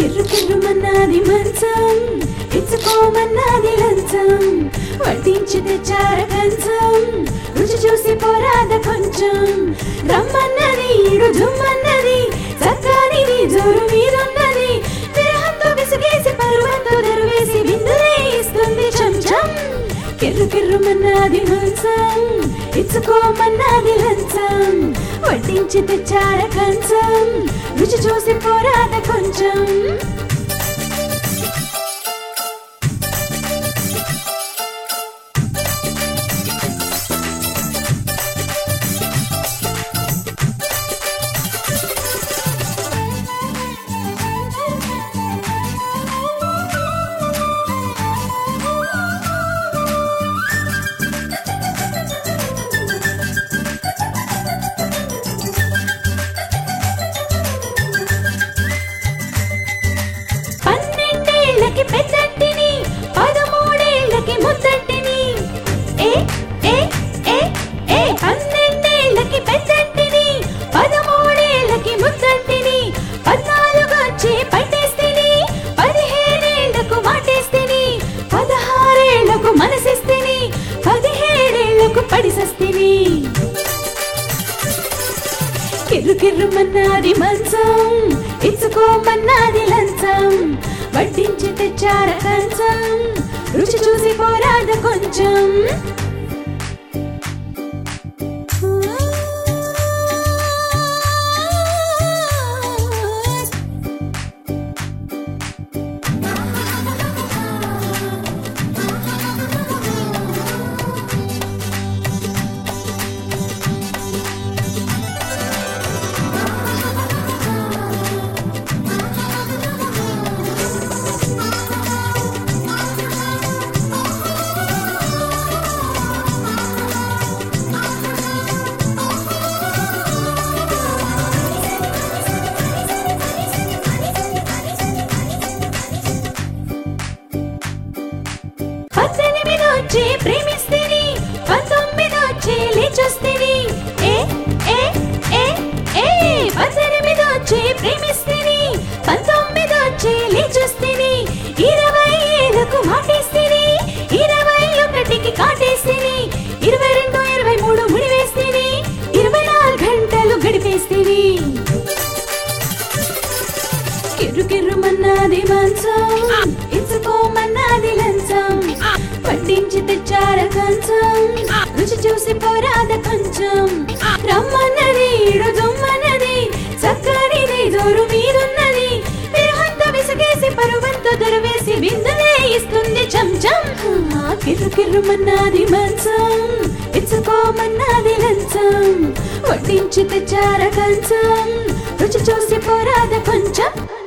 కిర్రు కిర్రుమన్నది మంచం, ఇచ్చుకోమన్నది లంచం, వడ్డించి తెచ్చార కంచం, రుచి చూసి పోరాద కొంచెం. రమ్మన్నది ఈడు జుమ్మన్నది, చక్కనిది జోరు మీదున్నది, విరహంతో విసుగేసి పరువంతో దరువేసి విందులే ఇస్తుంది చంచం. కిర్రు కిర్రుమన్నది మంచం, ఇచ్చుకోమన్నది లంచం, వడ్డించి తెచ్చార కంచం, రుచి చూసి పోరాద కొంచెం. పెద్దంటిని 13 ముద్దంటిని, ఏ ఏ ఏ ఏ 12 పెద్దంటిని 13 ముద్దంటిని, 14 వచ్చి పట్టేస్తిని, 17 మాటేస్తిని, 16 మనసిస్తిని, 17 పడిసస్తిని. కిర్రు కిర్రుమన్నది మంచం, ఇచ్చుకోమన్నది లంచం, వడ్డించి తెచ్చార కంచం, రుచి చూసి పోరాద కొంచెం. ప్రేమిస్తేని 19 లేచొస్తేని, ఏ ఏ ఏ ఏ 18 ప్రేమిస్తేని, 19 లేచొస్తేని, 27 మాటేస్తేని, 21 కాటేస్తేని, 22 23 ముడివేస్తేని, 24 గంటలు గడిపేస్తేని. కిర్రు కిర్రుమన్నది మంచం, ఇచ్చుకోమన్నది లంచం, వడ్డించి తెచ్చార కంచం, రుచి చూసి పోరాద కొంచెం. రమ్మన్నది ఈడు జుమ్మన్నది, చక్కనిది జోరు మీదున్నది, విరహంతో విసుగేసి పరువంతో దరువేసి విందులే ఇస్తుంది చంచం. కిర్రు కిర్రుమన్నది మంచం, ఇచ్చుకోమన్నది లంచం, వడ్డించి తెచ్చార కంచం, రుచి చూసి పోరాద కొంచెం.